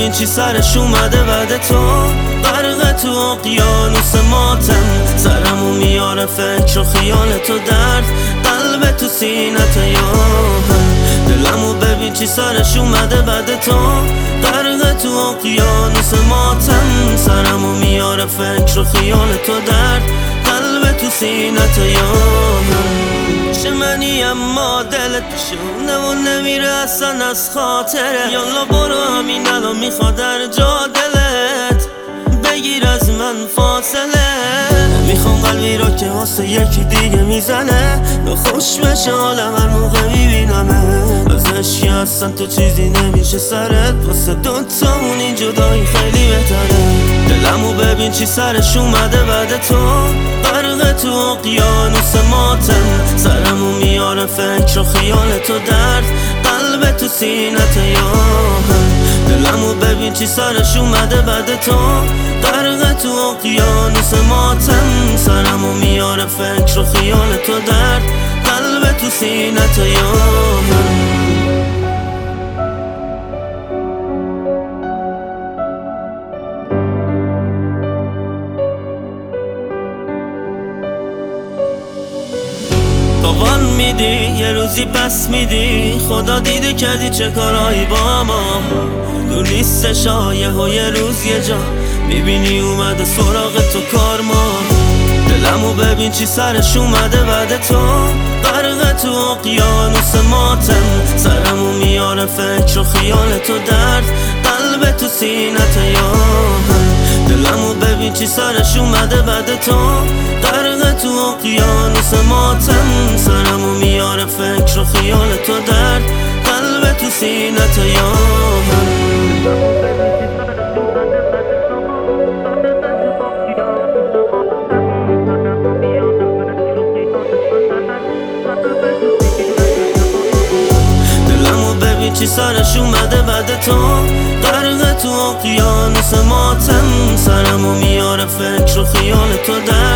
ببین چی سرش اومده بعد تو، غرق تو اقیانوس ماتم. سرمو میاره فکر و خیال تو، درد قلب تو سینت یاهم. دلمو ببین چی سرش اومده بعد تو، غرق تو اقیانوس ماتم. سرمو میاره فکر و خیال تو، درد قلب تو سینت یاهم. چه منی اما دلت بشونه و نمیره اصلا از خاطره. یالا برو همین الان میخواد در جا دلت بگیر از من فاصله. میخوام قلبی را که واسه یکی دیگه میزنه به خوش بشه حالم هر موقع میبینمه. ازش که اصلا تو چیزی نمیشه سرت، واسه دوتامون این جدایی خیلی بهتره. دلمو ببین چی سرش اومده بعد تو، غرق تو اقیانوس ماتم. سرمو میاره فکر و خیال تو، درد قلب تو سینت یاهم. دلمو ببین چی سرش اومده بعد تو، غرق تو اقیانوس ماتم. سرمو میاره فکر و خیال تو، درد قلب تو سینت یاهم. قوان میدی یه روزی پس میدی، خدا دیده کردی چه کارایی با ما. دور نیستش یه روز یه جا میبینی اومده سراغ تو کار ما. دلمو ببین چی سرش اومده بعد تو، غرق تو اقیانوس ماتم. سرمو میاره فکر و خیال تو، درد قلب تو سینت یاهم. دلمو ببین چی سرش اومده بعد تو، غرق تو اقیانوس ماتم. سرمو میاره فکر و خیال تو، درد قلب تو سینت یاهم. چی سرش اومده بعد تو، غرق تو اقیانوس ماتم. سرمو میاره فکر و خیال تو،